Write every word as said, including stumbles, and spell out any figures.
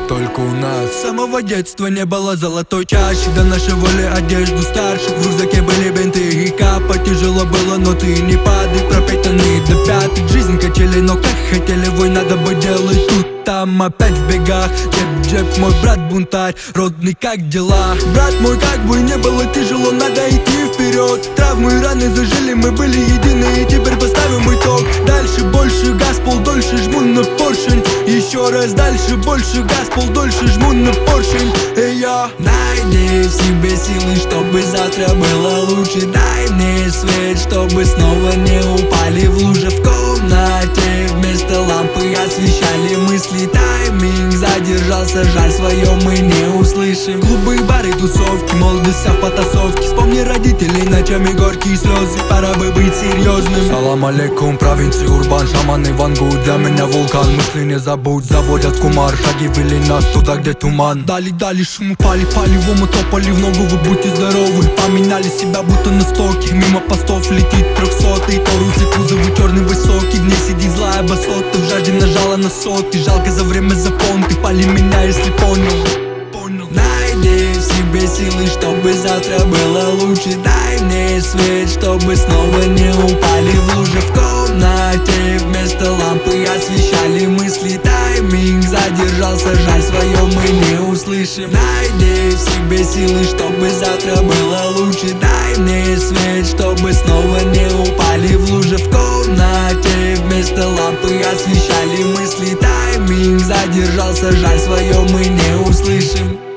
только у нас. С самого детства не было золотой чаши, до нашей воли одежду старших. В рюкзаке были бинты и капа. Тяжело было, но ты не падай, пропитанный до пяток. Жизнь качели, но как хотели, вой надо бы делать тут, там опять в бегах. Джеб, мой брат бунтарь, родный, как дела? Брат мой, как бы не было тяжело, надо идти вперед. Травмы и раны зажили, мы были едины, и теперь поставим итог. Дальше больше газ, пол дольше жму на поршень. Еще раз дальше больше газ, пол дольше жму на поршень. И я найди в себе силы, чтобы завтра было лучше. Дай мне свет, чтобы снова не упали в лужи. В комнате вместо лампы освещали мысли. Тайминг задержался, жаль, свое мы не услышим. Клубы, бары, тусовки, молодость вся в потасовке. Вспомни родителей, ночами горькие слезы, пора бы быть серьезным. Салам алейкум, провинции Урбан, шаманы вангуют, для меня вулкан. Мысли не забудь, заводят кумар, шаги вели нас туда, где туман. Дали, дали шуму, пали, пали, в омут топали в ногу, вы будьте здоровы. Поменяли себя, будто на стоке, мимо постов летит трехсотый. Торусы, кузовы, черный высокий, в ней сидит злая басота. В жажде нажала на соты, жалко за время запон. Ты пали меня, если понял. Найди в себе силы, чтобы завтра было лучше. Дай мне свет, чтобы снова не упали в лужи. В комнате вместо лампы освещали мысли. Тайминг задержался, жаль, свое мы не услышим. Найди в себе силы, чтобы завтра было лучше. Дай мне свет, чтобы снова не упали в лужи. В комнате вместо лампы освещали мысли. Тайминг задержался, жаль, свое мы не услышим.